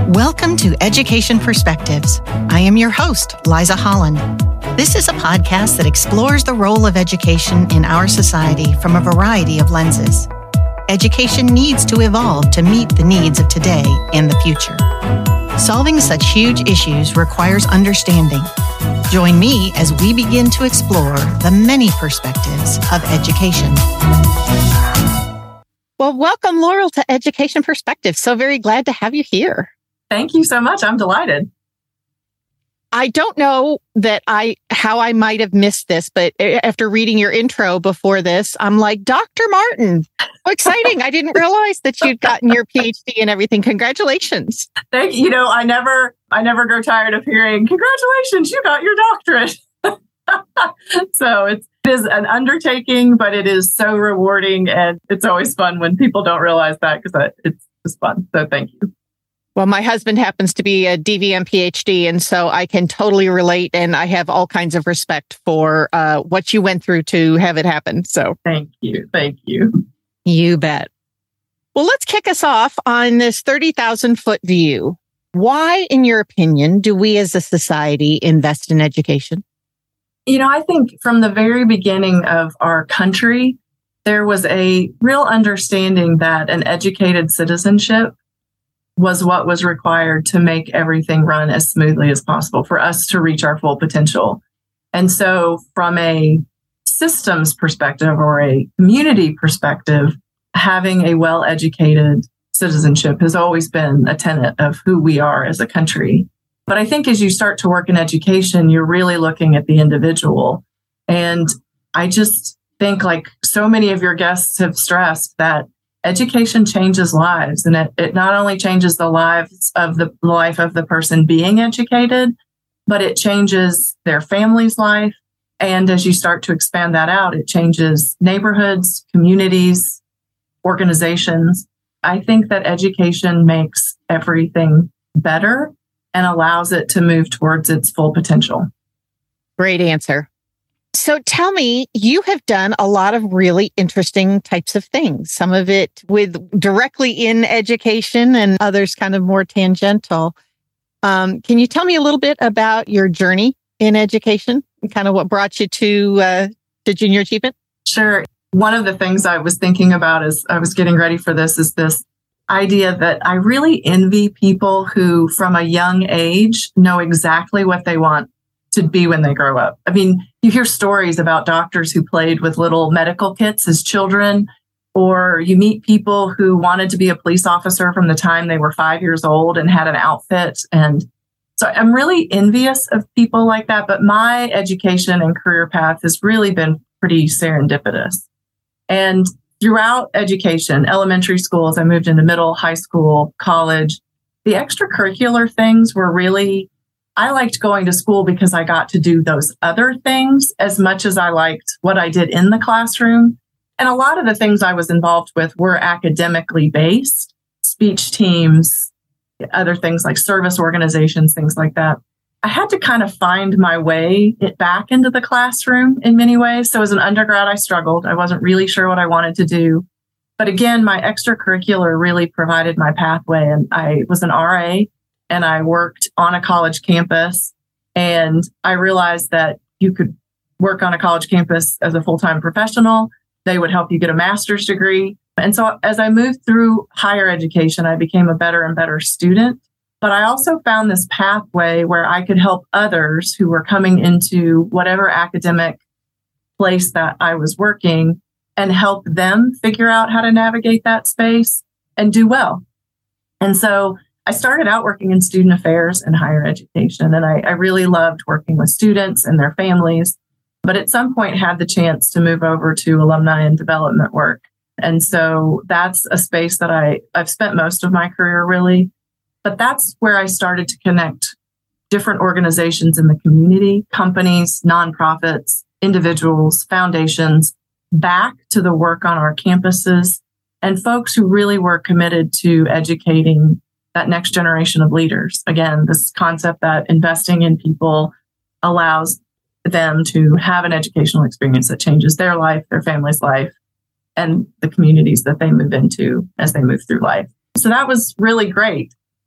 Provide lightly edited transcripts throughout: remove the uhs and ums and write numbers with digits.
Welcome to Education Perspectives. I am your host, Liza Holland. This is a podcast that explores the role of education in our society from a variety of lenses. Education needs to evolve to meet the needs of today and the future. Solving such huge issues requires understanding. Join me as we begin to explore the many perspectives of education. Well, welcome, Laurel, to Education Perspectives. So very glad to have you here. Thank you so much. I'm delighted. I don't know how I might have missed this, but after reading your intro before this, I'm like, Dr. Martin, how exciting. I didn't realize that you'd gotten your PhD and everything. Congratulations. Thank you. You know, I never grow tired of hearing, congratulations, you got your doctorate. So it is an undertaking, but it is so rewarding. And it's always fun when people don't realize that because it's just fun. So thank you. Well, my husband happens to be a DVM PhD, and so I can totally relate, and I have all kinds of respect for what you went through to have it happen. So thank you. Thank you. You bet. Well, let's kick us off on this 30,000-foot view. Why, in your opinion, do we as a society invest in education? You know, I think from the very beginning of our country, there was a real understanding that an educated citizenship was what was required to make everything run as smoothly as possible for us to reach our full potential. And so from a systems perspective or a community perspective, having a well-educated citizenship has always been a tenet of who we are as a country. But I think as you start to work in education, you're really looking at the individual. And I just think, like so many of your guests have stressed, that education changes lives, and it not only changes the life of the person being educated, but it changes their family's life. And as you start to expand that out, it changes neighborhoods, communities, organizations. I think that education makes everything better and allows it to move towards its full potential. Great answer. So tell me, you have done a lot of really interesting types of things, some of it directly in education and others kind of more tangential. Can you tell me a little bit about your journey in education and kind of what brought you to junior achievement? Sure. One of the things I was thinking about as I was getting ready for this is this idea that I really envy people who from a young age know exactly what they want to be when they grow up. I mean, you hear stories about doctors who played with little medical kits as children, or you meet people who wanted to be a police officer from the time they were 5 years old and had an outfit. And so I'm really envious of people like that. But my education and career path has really been pretty serendipitous. And throughout education, elementary school, as I moved into middle, high school, college, the extracurricular things were really, I liked going to school because I got to do those other things as much as I liked what I did in the classroom. And a lot of the things I was involved with were academically based, speech teams, other things like service organizations, things like that. I had to kind of find my way back into the classroom in many ways. So as an undergrad, I struggled. I wasn't really sure what I wanted to do. But again, my extracurricular really provided my pathway. And I was an RA. And I worked on a college campus, and I realized that you could work on a college campus as a full-time professional. They would help you get a master's degree. And so as I moved through higher education, I became a better and better student. But I also found this pathway where I could help others who were coming into whatever academic place that I was working and help them figure out how to navigate that space and do well. And so I started out working in student affairs and higher education, and I really loved working with students and their families, but at some point had the chance to move over to alumni and development work. And so that's a space that I've spent most of my career really, but that's where I started to connect different organizations in the community, companies, nonprofits, individuals, foundations, back to the work on our campuses and folks who really were committed to educating that next generation of leaders. Again, this concept that investing in people allows them to have an educational experience that changes their life, their family's life, and the communities that they move into as they move through life. So that was really great.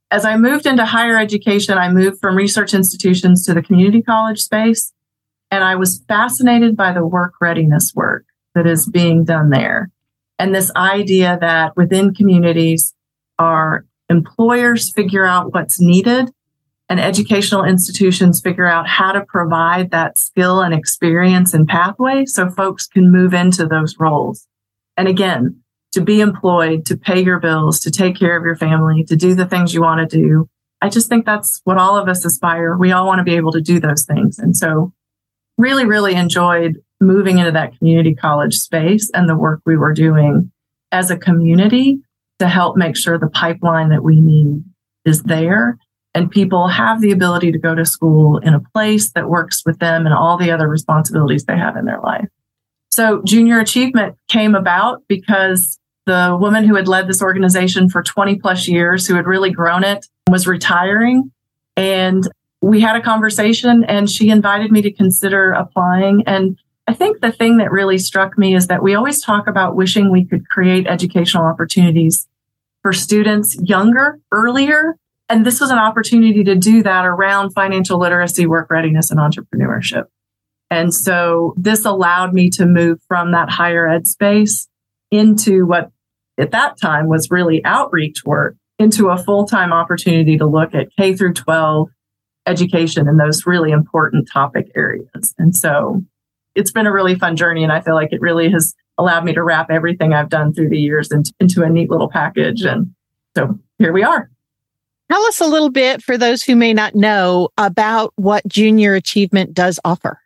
as I moved into higher education, I moved from research institutions to the community college space. And I was fascinated by the work readiness work that is being done there. And this idea that within communities, our employers figure out what's needed and educational institutions figure out how to provide that skill and experience and pathway so folks can move into those roles. And again, to be employed, to pay your bills, to take care of your family, to do the things you want to do. I just think that's what all of us aspire. We all want to be able to do those things. And so really, really enjoyed moving into that community college space and the work we were doing as a community to help make sure the pipeline that we need is there and people have the ability to go to school in a place that works with them and all the other responsibilities they have in their life. So Junior Achievement came about because the woman who had led this organization for 20 plus years, who had really grown it, was retiring. And we had a conversation and she invited me to consider applying. And I think the thing that really struck me is that we always talk about wishing we could create educational opportunities for students younger, earlier. And this was an opportunity to do that around financial literacy, work readiness, and entrepreneurship. And so this allowed me to move from that higher ed space into what at that time was really outreach work, into a full-time opportunity to look at K through 12 education in those really important topic areas. And so it's been a really fun journey. And I feel like it really has allowed me to wrap everything I've done through the years into a neat little package. And so here we are. Tell us a little bit, for those who may not know, about what Junior Achievement does offer.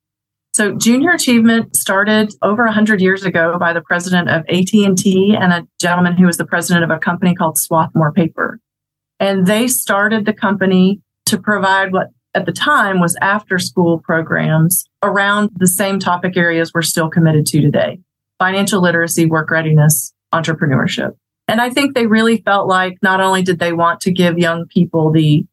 So Junior Achievement started over 100 years ago by the president of AT&T and a gentleman who was the president of a company called Swarthmore Paper. And they started the company to provide what at the time was after-school programs around the same topic areas we're still committed to today: financial literacy, work readiness, entrepreneurship. And I think they really felt like not only did they want to give young people the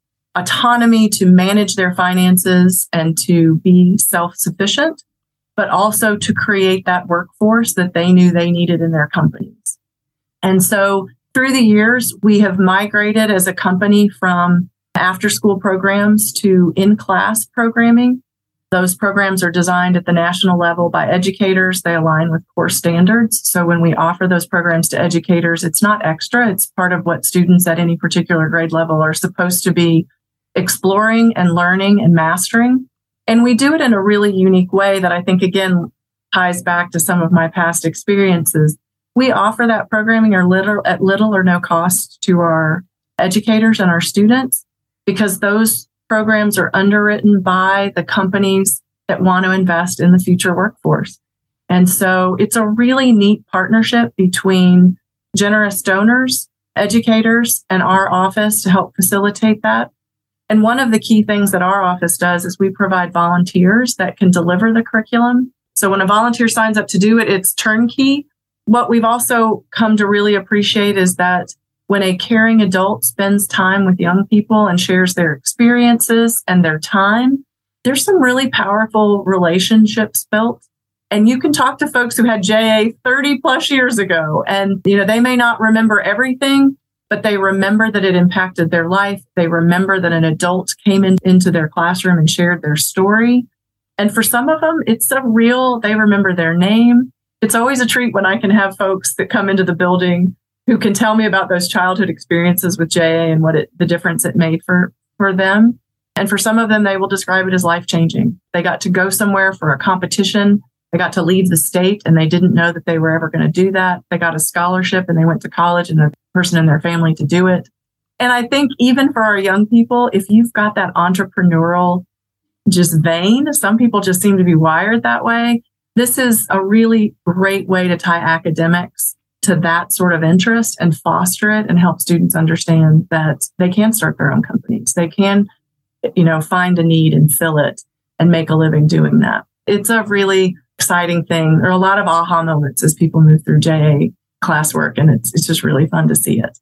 autonomy to manage their finances and to be self-sufficient, but also to create that workforce that they knew they needed in their companies. And so through the years, we have migrated as a company from after-school programs to in-class programming. Those programs are designed at the national level by educators. They align with core standards. So when we offer those programs to educators, it's not extra. It's part of what students at any particular grade level are supposed to be exploring and learning and mastering. And we do it in a really unique way that I think, again, ties back to some of my past experiences. We offer that programming at little or no cost to our educators and our students, because those programs are underwritten by the companies that want to invest in the future workforce. And so it's a really neat partnership between generous donors, educators, and our office to help facilitate that. And one of the key things that our office does is we provide volunteers that can deliver the curriculum. So when a volunteer signs up to do it, it's turnkey. What we've also come to really appreciate is that when a caring adult spends time with young people and shares their experiences and their time, there's some really powerful relationships built. And you can talk to folks who had JA 30 plus years ago, and they may not remember everything, but they remember that it impacted their life. They remember that an adult came into their classroom and shared their story. And for some of them, they remember their name. It's always a treat when I can have folks that come into the building who can tell me about those childhood experiences with JA and the difference it made for them. And for some of them, they will describe it as life-changing. They got to go somewhere for a competition. They got to leave the state and they didn't know that they were ever going to do that. They got a scholarship and they went to college and a person in their family to do it. And I think even for our young people, if you've got that entrepreneurial just vein, some people just seem to be wired that way. This is a really great way to tie academics to that sort of interest and foster it and help students understand that they can start their own companies. They can, find a need and fill it and make a living doing that. It's a really exciting thing. There are a lot of aha moments as people move through JA classwork, and it's just really fun to see it.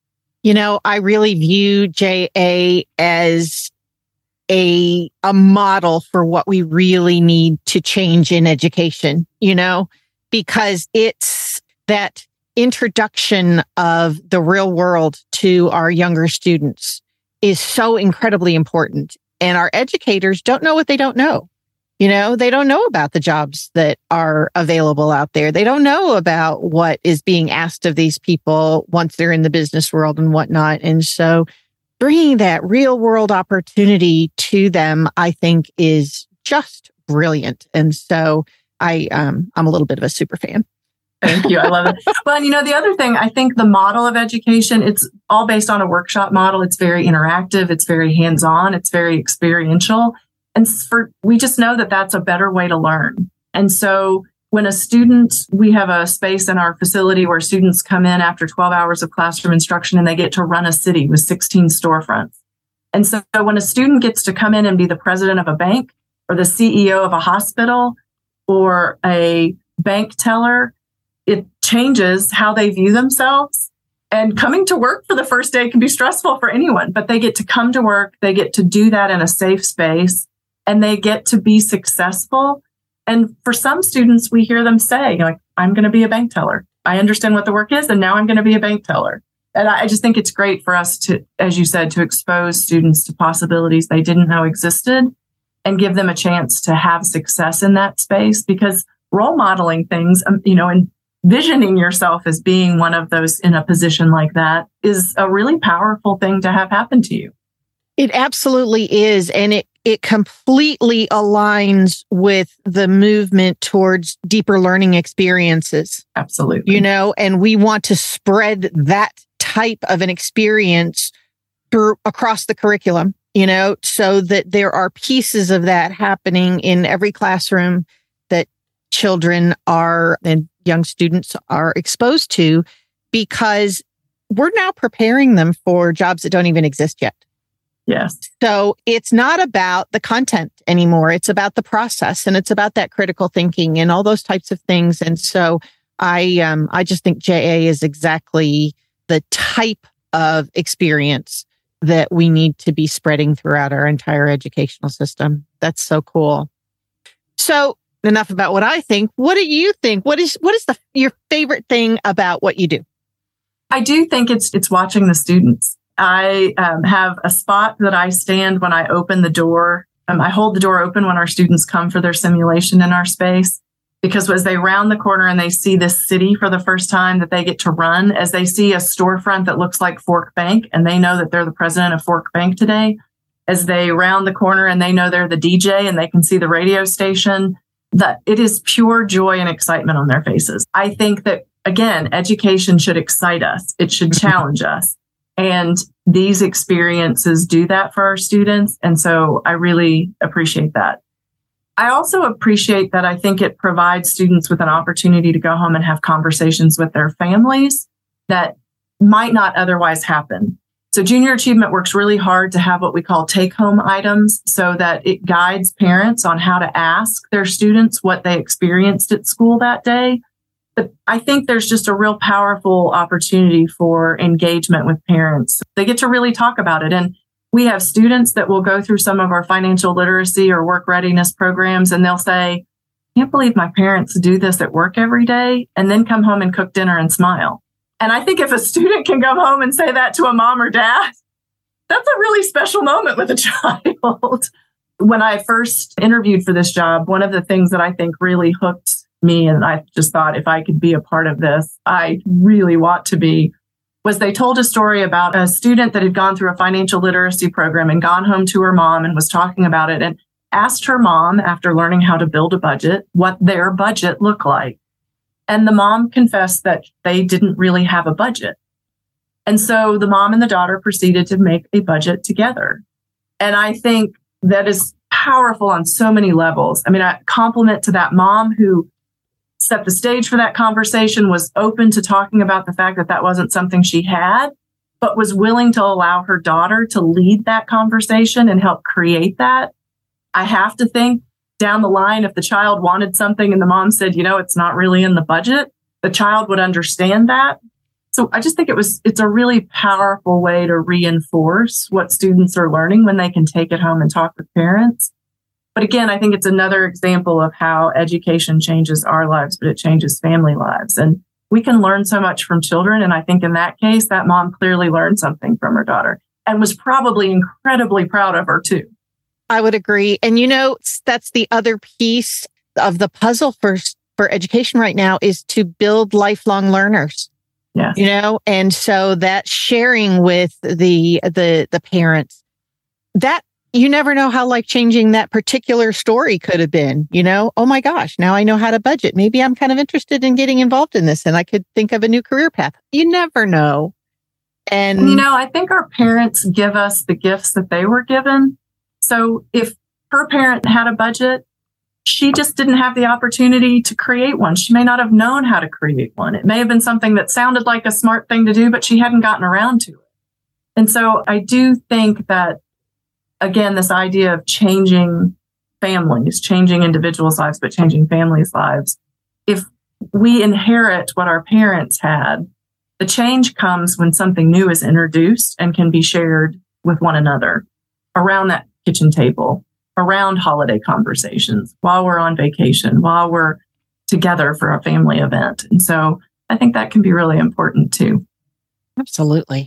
I really view JA as a model for what we really need to change in education, because it's that introduction of the real world to our younger students is so incredibly important. And our educators don't know what they don't know. They don't know about the jobs that are available out there. They don't know about what is being asked of these people once they're in the business world and whatnot. And so bringing that real world opportunity to them, I think, is just brilliant. And so I'm a little bit of a super fan. Thank you. I love it. Well, and the other thing, I think the model of education, it's all based on a workshop model. It's very interactive. It's very hands-on. It's very experiential. And we just know that that's a better way to learn. And so when we have a space in our facility where students come in after 12 hours of classroom instruction and they get to run a city with 16 storefronts. And so when a student gets to come in and be the president of a bank or the CEO of a hospital or a bank teller, it changes how they view themselves. And coming to work for the first day can be stressful for anyone, but they get to come to work. They get to do that in a safe space and they get to be successful. And for some students, we hear them say, I'm going to be a bank teller. I understand what the work is, and now I'm going to be a bank teller. And I just think it's great for us to, as you said, to expose students to possibilities they didn't know existed and give them a chance to have success in that space, because role modeling things, and envisioning yourself as being one of those in a position like that is a really powerful thing to have happen to you. It absolutely is. And it completely aligns with the movement towards deeper learning experiences. Absolutely. And we want to spread that type of an experience across the curriculum, so that there are pieces of that happening in every classroom that children and young students are exposed to, because we're now preparing them for jobs that don't even exist yet. Yes. So it's not about the content anymore. It's about the process, and it's about that critical thinking and all those types of things. And so I just think JA is exactly the type of experience that we need to be spreading throughout our entire educational system. That's so cool. So enough about what I think. What do you think? What is your favorite thing about what you do? I do think it's watching the students. I have a spot that I stand when I open the door. I hold the door open when our students come for their simulation in our space, because as they round the corner and they see this city for the first time that they get to run, as they see a storefront that looks like Fork Bank and they know that they're the president of Fork Bank today, as they round the corner and they know they're the DJ and they can see the radio station, that it is pure joy and excitement on their faces. I think that, again, education should excite us. It should challenge us. And these experiences do that for our students. And so I really appreciate that. I also appreciate that I think it provides students with an opportunity to go home and have conversations with their families that might not otherwise happen. So Junior Achievement works really hard to have what we call take-home items so that it guides parents on how to ask their students what they experienced at school that day. But I think there's just a real powerful opportunity for engagement with parents. They get to really talk about it. And we have students that will go through some of our financial literacy or work readiness programs, and they'll say, I can't believe my parents do this at work every day, and then come home and cook dinner and smile. And I think if a student can come home and say that to a mom or dad, that's a really special moment with a child. When I first interviewed for this job, one of the things that I think really hooked me, and I just thought if I could be a part of this, I really want to be, was they told a story about a student that had gone through a financial literacy program and gone home to her mom and was talking about it and asked her mom, after learning how to build a budget, what their budget looked like. And the mom confessed that they didn't really have a budget. And so the mom and the daughter proceeded to make a budget together. And I think that is powerful on so many levels. I mean, I compliment to that mom who set the stage for that conversation, was open to talking about the fact that that wasn't something she had, but was willing to allow her daughter to lead that conversation and help create that. I have to think down the line, if the child wanted something and the mom said, it's not really in the budget, the child would understand that. So I just think it's a really powerful way to reinforce what students are learning when they can take it home and talk with parents. But again, I think it's another example of how education changes our lives, but it changes family lives. And we can learn so much from children. And I think in that case, that mom clearly learned something from her daughter and was probably incredibly proud of her too. I would agree. And that's the other piece of the puzzle for education right now is to build lifelong learners. Yes. And so that sharing with the parents, that you never know how life-changing that particular story could have been, oh my gosh, now I know how to budget. Maybe I'm kind of interested in getting involved in this and I could think of a new career path. You never know. And I think our parents give us the gifts that they were given. So if her parent had a budget, she just didn't have the opportunity to create one. She may not have known how to create one. It may have been something that sounded like a smart thing to do, but she hadn't gotten around to it. And so I do think that, again, this idea of changing families, changing individuals' lives, but changing families' lives. If we inherit what our parents had, the change comes when something new is introduced and can be shared with one another around that kitchen table, around holiday conversations, while we're on vacation, while we're together for a family event. And so I think that can be really important too. Absolutely.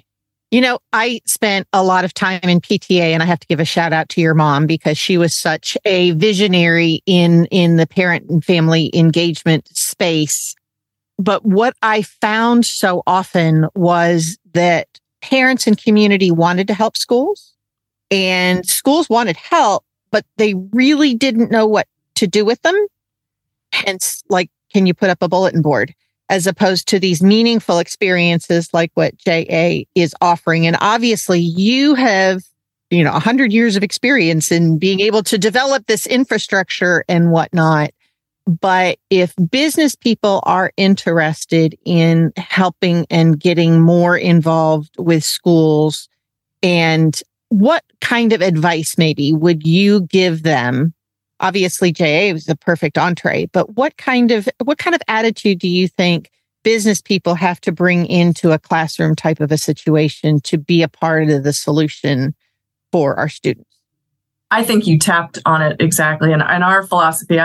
I spent a lot of time in PTA, and I have to give a shout out to your mom because she was such a visionary in the parent and family engagement space. But what I found so often was that parents and community wanted to help schools, and schools wanted help, but they really didn't know what to do with them. Hence, can you put up a bulletin board? As opposed to these meaningful experiences like what JA is offering. And obviously you have, 100 years of experience in being able to develop this infrastructure and whatnot. But if business people are interested in helping and getting more involved with schools, and what kind of advice maybe would you give them? Obviously, JA was the perfect entree, but what kind of attitude do you think business people have to bring into a classroom type of a situation to be a part of the solution for our students? I think you tapped on it exactly. And our philosophy,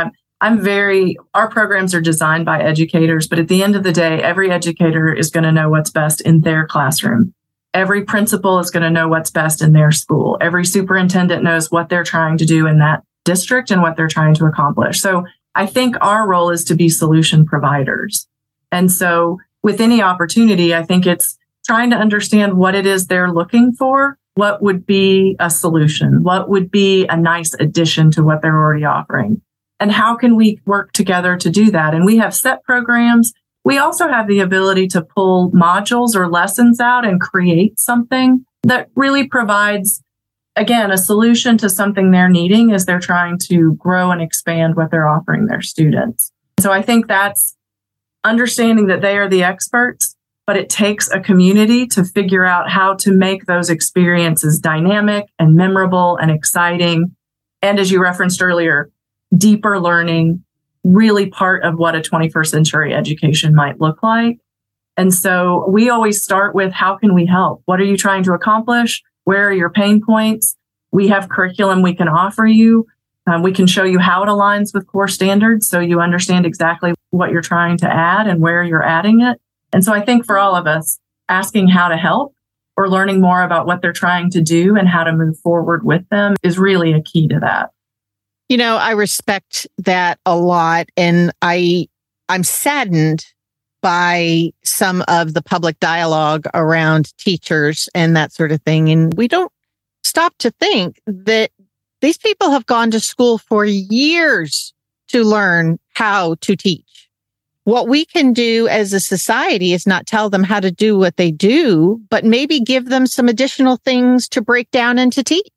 our programs are designed by educators, but at the end of the day, every educator is going to know what's best in their classroom. Every principal is going to know what's best in their school. Every superintendent knows what they're trying to do in that district and what they're trying to accomplish. So I think our role is to be solution providers. And so with any opportunity, I think it's trying to understand what it is they're looking for. What would be a solution? What would be a nice addition to what they're already offering? And how can we work together to do that? And we have set programs. We also have the ability to pull modules or lessons out and create something that really provides, again, a solution to something they're needing as they're trying to grow and expand what they're offering their students. So I think that's understanding that they are the experts, but it takes a community to figure out how to make those experiences dynamic and memorable and exciting. And as you referenced earlier, deeper learning, really part of what a 21st century education might look like. And so we always start with, how can we help? What are you trying to accomplish? Where are your pain points? We have curriculum we can offer you. We can show you how it aligns with core standards so you understand exactly what you're trying to add and where you're adding it. And so I think for all of us, asking how to help or learning more about what they're trying to do and how to move forward with them is really a key to that. I respect that a lot. And I'm saddened by some of the public dialogue around teachers and that sort of thing. And we don't stop to think that these people have gone to school for years to learn how to teach. What we can do as a society is not tell them how to do what they do, but maybe give them some additional things to break down and to teach.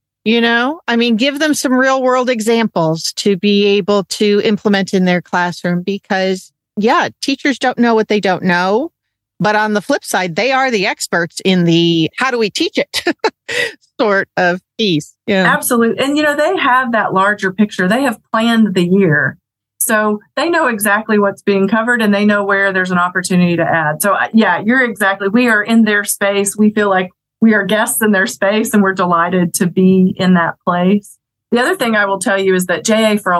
Give them some real world examples to be able to implement in their classroom because, teachers don't know what they don't know. But on the flip side, they are the experts in the how do we teach it sort of piece. Yeah, absolutely. And, they have that larger picture. They have planned the year. So they know exactly what's being covered and they know where there's an opportunity to add. So, we are in their space. We feel like we are guests in their space and we're delighted to be in that place. The other thing I will tell you is that JA for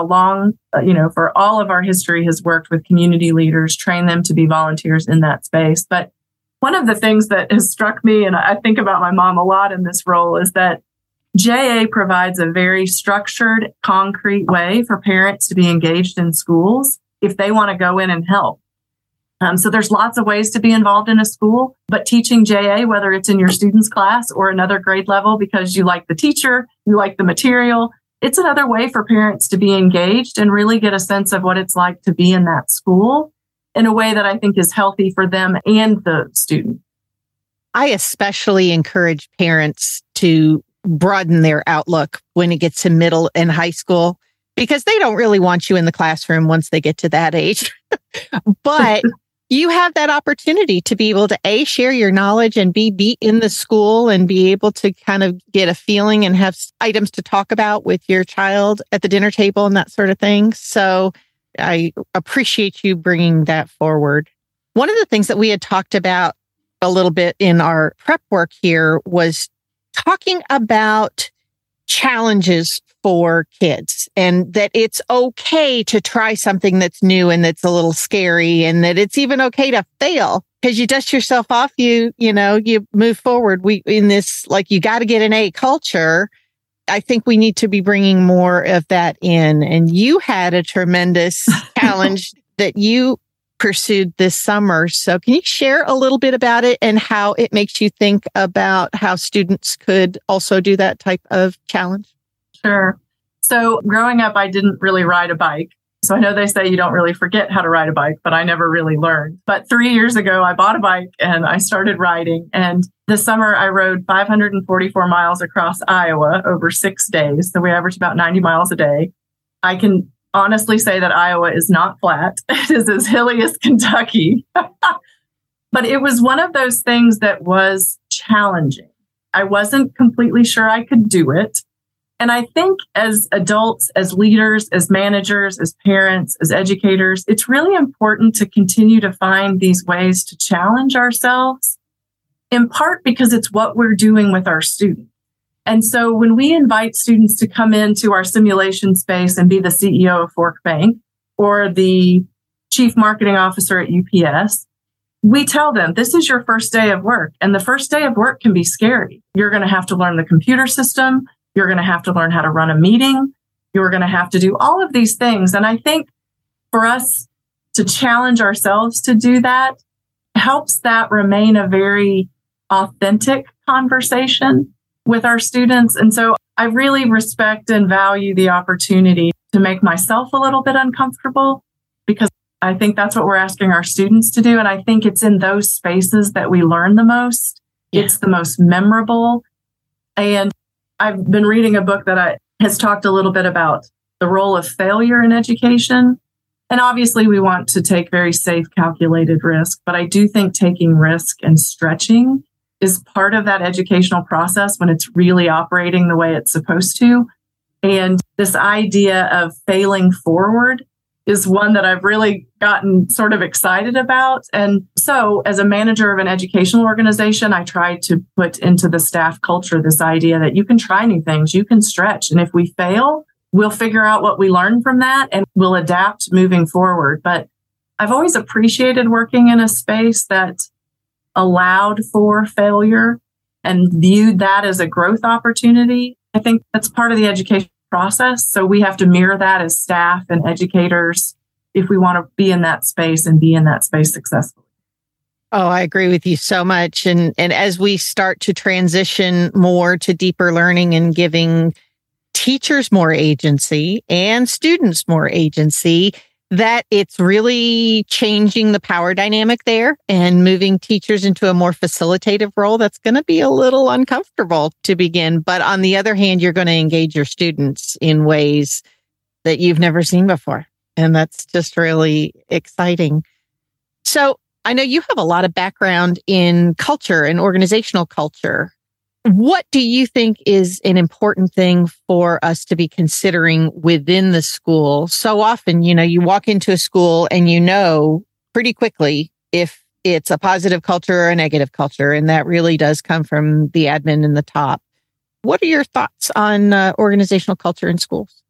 for all of our history has worked with community leaders, trained them to be volunteers in that space. But one of the things that has struck me, and I think about my mom a lot in this role, is that JA provides a very structured, concrete way for parents to be engaged in schools if they want to go in and help. So there's lots of ways to be involved in a school, but teaching JA, whether it's in your student's class or another grade level because you like the teacher, you like the material, it's another way for parents to be engaged and really get a sense of what it's like to be in that school in a way that I think is healthy for them and the student. I especially encourage parents to broaden their outlook when it gets to middle and high school, because they don't really want you in the classroom once they get to that age. But you have that opportunity to be able to share your knowledge and be in the school and be able to kind of get a feeling and have items to talk about with your child at the dinner table and that sort of thing. So I appreciate you bringing that forward. One of the things that we had talked about a little bit in our prep work here was talking about challenges for kids, and that it's okay to try something that's new and that's a little scary, and that it's even okay to fail because you dust yourself off, you move forward. We in this, like, you got to get an A culture. I think we need to be bringing more of that in. And you had a tremendous challenge that you pursued this summer. So can you share a little bit about it and how it makes you think about how students could also do that type of challenge? Sure. So growing up, I didn't really ride a bike. So I know they say you don't really forget how to ride a bike, but I never really learned. But 3 years ago, I bought a bike and I started riding. And this summer, I rode 544 miles across Iowa over 6 days. So we averaged about 90 miles a day. I can honestly say that Iowa is not flat. It is as hilly as Kentucky. But it was one of those things that was challenging. I wasn't completely sure I could do it. And I think as adults, as leaders, as managers, as parents, as educators, it's really important to continue to find these ways to challenge ourselves, in part because it's what we're doing with our students. And so when we invite students to come into our simulation space and be the CEO of Fork Bank or the chief marketing officer at UPS, we tell them this is your first day of work. And the first day of work can be scary. You're going to have to learn the computer system. You're going to have to learn how to run a meeting. You're going to have to do all of these things. And I think for us to challenge ourselves to do that helps that remain a very authentic conversation with our students. And so I really respect and value the opportunity to make myself a little bit uncomfortable, because I think that's what we're asking our students to do. And I think it's in those spaces that we learn the most. Yeah. It's the most memorable. And I've been reading a book that has talked a little bit about the role of failure in education. And obviously we want to take very safe, calculated risk, but I do think taking risk and stretching is part of that educational process when it's really operating the way it's supposed to. And this idea of failing forward is one that I've really gotten sort of excited about. And so as a manager of an educational organization, I try to put into the staff culture this idea that you can try new things, you can stretch. And if we fail, we'll figure out what we learned from that and we'll adapt moving forward. But I've always appreciated working in a space that allowed for failure and viewed that as a growth opportunity. I think that's part of the education process. So we have to mirror that as staff and educators if we want to be in that space and be in that space successfully. Oh, I agree with you so much. And as we start to transition more to deeper learning and giving teachers more agency and students more agency, that it's really changing the power dynamic there and moving teachers into a more facilitative role. That's going to be a little uncomfortable to begin. But on the other hand, you're going to engage your students in ways that you've never seen before. And that's just really exciting. So I know you have a lot of background in culture and organizational culture. What do you think is an important thing for us to be considering within the school? So often, you walk into a school and you know pretty quickly if it's a positive culture or a negative culture. And that really does come from the admin and the top. What are your thoughts on organizational culture in schools?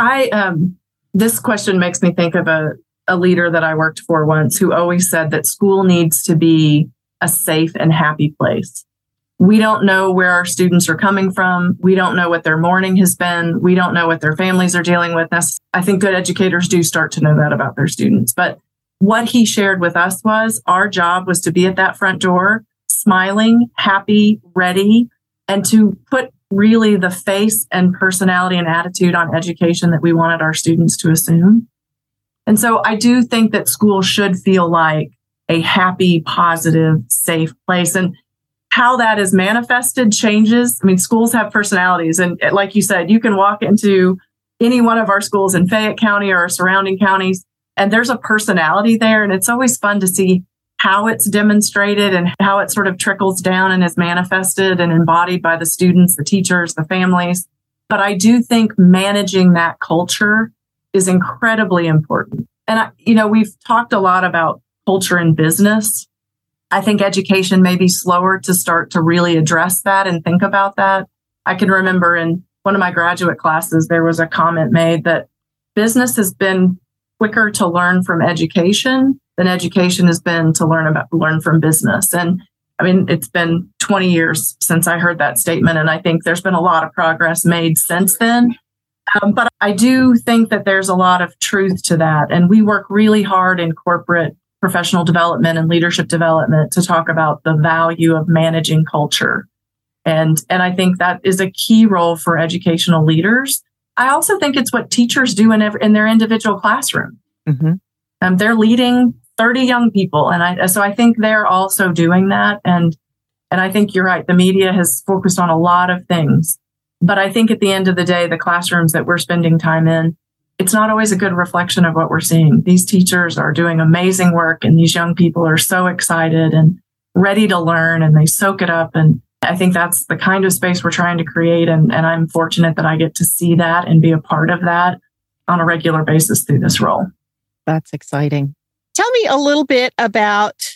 This question makes me think of a leader that I worked for once who always said that school needs to be a safe and happy place. We don't know where our students are coming from. We don't know what their morning has been. We don't know what their families are dealing with. I think good educators do start to know that about their students. But what he shared with us was our job was to be at that front door, smiling, happy, ready, and to put really the face and personality and attitude on education that we wanted our students to assume. And so I do think that schools should feel like a happy, positive, safe place. And how that is manifested changes. I mean, schools have personalities. And like you said, you can walk into any one of our schools in Fayette County or surrounding counties, and there's a personality there. And it's always fun to see how it's demonstrated and how it sort of trickles down and is manifested and embodied by the students, the teachers, the families. But I do think managing that culture is incredibly important. And, we've talked a lot about culture in business. I think education may be slower to start to really address that and think about that. I can remember in one of my graduate classes, there was a comment made that business has been quicker to learn from education than education has been to learn from business. And I mean, it's been 20 years since I heard that statement. And I think there's been a lot of progress made since then. But I do think that there's a lot of truth to that. And we work really hard in corporate professional development and leadership development to talk about the value of managing culture. And I think that is a key role for educational leaders. I also think it's what teachers do in their individual classroom. Mm-hmm. They're leading 30 young people. And so I think they're also doing that. And I think you're right. The media has focused on a lot of things. But I think at the end of the day, the classrooms that we're spending time in, it's not always a good reflection of what we're seeing. These teachers are doing amazing work, and these young people are so excited and ready to learn, and they soak it up. And I think that's the kind of space we're trying to create. And I'm fortunate that I get to see that and be a part of that on a regular basis through this role. That's exciting. Tell me a little bit about,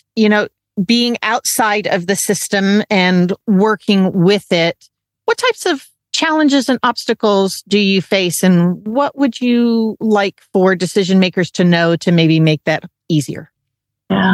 being outside of the system and working with it. What types of challenges and obstacles do you face, and what would you like for decision makers to know to maybe make that easier? Yeah.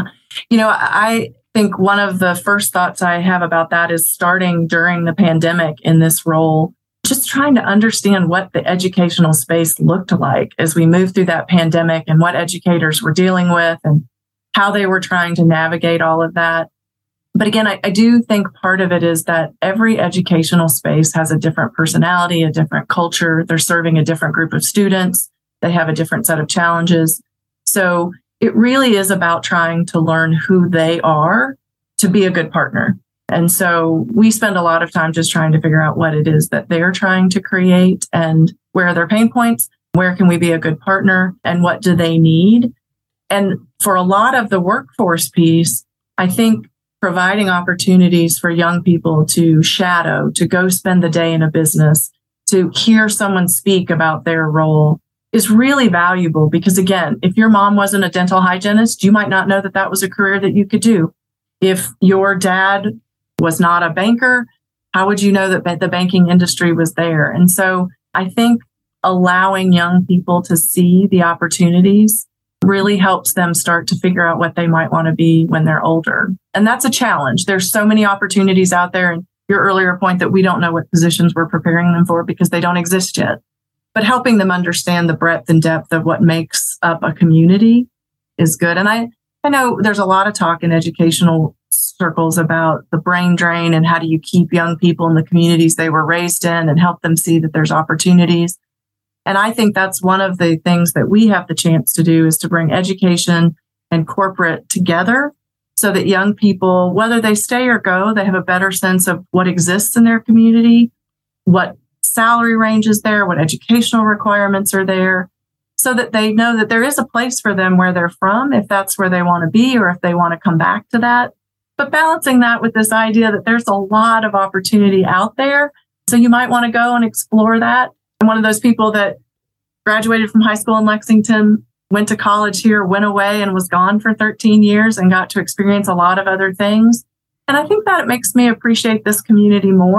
I think one of the first thoughts I have about that is starting during the pandemic in this role, just trying to understand what the educational space looked like as we moved through that pandemic and what educators were dealing with and how they were trying to navigate all of that. But again, I do think part of it is that every educational space has a different personality, a different culture. They're serving a different group of students. They have a different set of challenges. So it really is about trying to learn who they are to be a good partner. And so we spend a lot of time just trying to figure out what it is that they're trying to create and where are their pain points, where can we be a good partner, and what do they need. And for a lot of the workforce piece, I think providing opportunities for young people to shadow, to go spend the day in a business, to hear someone speak about their role is really valuable. Because again, if your mom wasn't a dental hygienist, you might not know that that was a career that you could do. If your dad was not a banker, how would you know that the banking industry was there? And so I think allowing young people to see the opportunities really helps them start to figure out what they might want to be when they're older. And that's a challenge. There's so many opportunities out there. And your earlier point that we don't know what positions we're preparing them for because they don't exist yet. But helping them understand the breadth and depth of what makes up a community is good. And I know there's a lot of talk in educational circles about the brain drain and how do you keep young people in the communities they were raised in and help them see that there's opportunities. And I think that's one of the things that we have the chance to do is to bring education and corporate together so that young people, whether they stay or go, they have a better sense of what exists in their community, what salary range is there, what educational requirements are there, so that they know that there is a place for them where they're from, if that's where they want to be or if they want to come back to that. But balancing that with this idea that there's a lot of opportunity out there. So you might want to go and explore that. I'm one of those people that graduated from high school in Lexington, went to college here, went away and was gone for 13 years and got to experience a lot of other things. And I think that it makes me appreciate this community more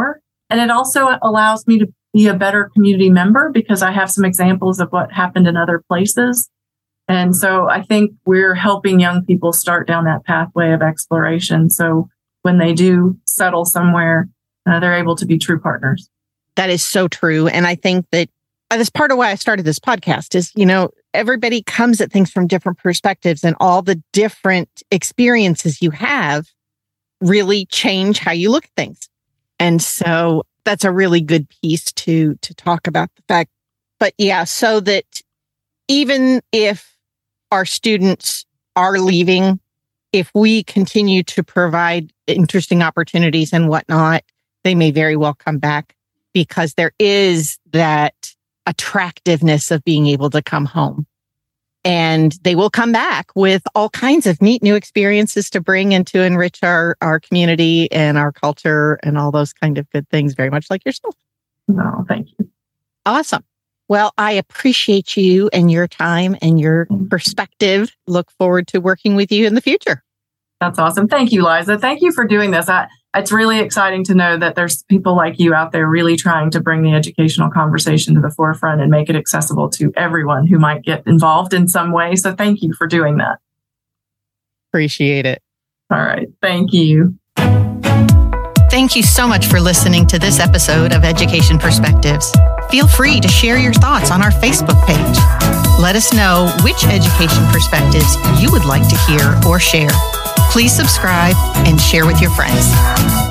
And it also allows me to be a better community member because I have some examples of what happened in other places. And so I think we're helping young people start down that pathway of exploration. So when they do settle somewhere, they're able to be true partners. That is so true. And I think that that's part of why I started this podcast is, everybody comes at things from different perspectives, and all the different experiences you have really change how you look at things. And so that's a really good piece to talk about the fact. But yeah, so that even if our students are leaving, if we continue to provide interesting opportunities and whatnot, they may very well come back because there is that attractiveness of being able to come home. And they will come back with all kinds of neat new experiences to bring and to enrich our community and our culture and all those kind of good things, very much like yourself. No, thank you. Awesome. Well, I appreciate you and your time and your perspective. Look forward to working with you in the future. That's awesome. Thank you, Liza. Thank you for doing this. It's really exciting to know that there's people like you out there really trying to bring the educational conversation to the forefront and make it accessible to everyone who might get involved in some way. So thank you for doing that. Appreciate it. All right. Thank you. Thank you so much for listening to this episode of Education Perspectives. Feel free to share your thoughts on our Facebook page. Let us know which education perspectives you would like to hear or share. Please subscribe and share with your friends.